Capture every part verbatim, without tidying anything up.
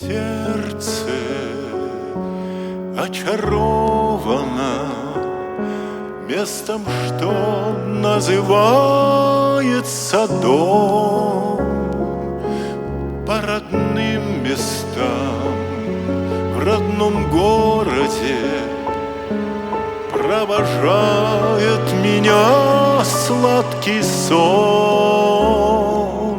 Сердце очаровано местом, что называется дом. По родным местам в родном городе провожает меня сладкий сон.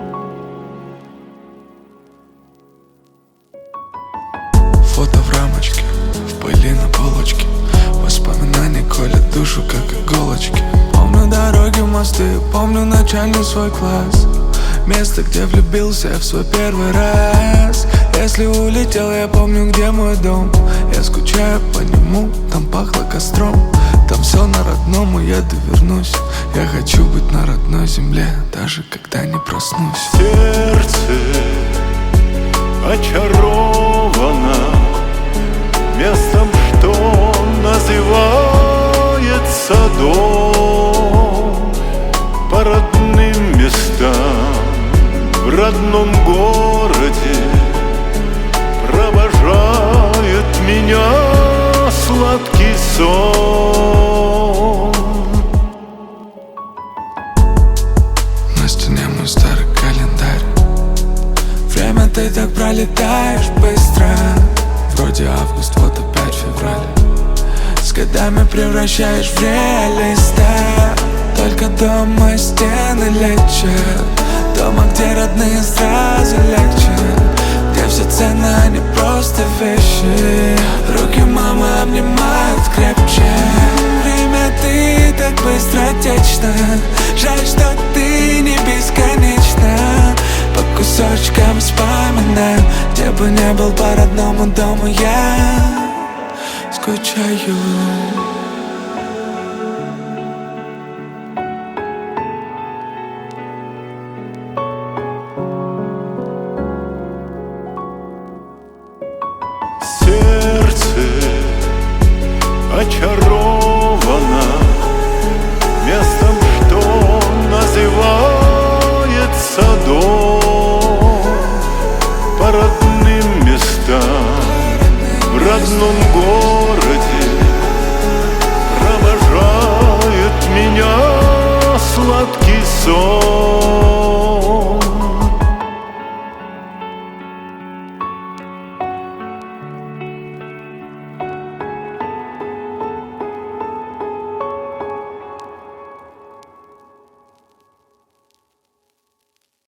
Фото в рамочке, в пыли на полочке, воспоминания колят душу, как иголочки. Помню дороги, мосты, помню начальный свой класс, место, где влюбился я в свой первый раз. Если улетел, я помню, где мой дом. Я скучаю по нему, там пахло костром. Там все на родном, и я довернусь. Я хочу быть на родной земле, даже когда не проснусь. Сердце очаровано местом, что называется дом. По родным местам в родном городе провожает меня сладкий сон. На стене мой старый календарь. Время ты так пролетаешь быстро. Вроде август, вот опять февраль. С годами превращаешь в реалиста. Только дома стены лечат. Дома, где родные сразу легче, где все ценно, а не просто вещи. Руки мамы обнимают крепче. Время ты так быстротечно. Жаль, что ты не бесконечна. По кусочкам вспоминаю, где бы не был по родному дому я скучаю. Сердце очаровано местом, что называется дом.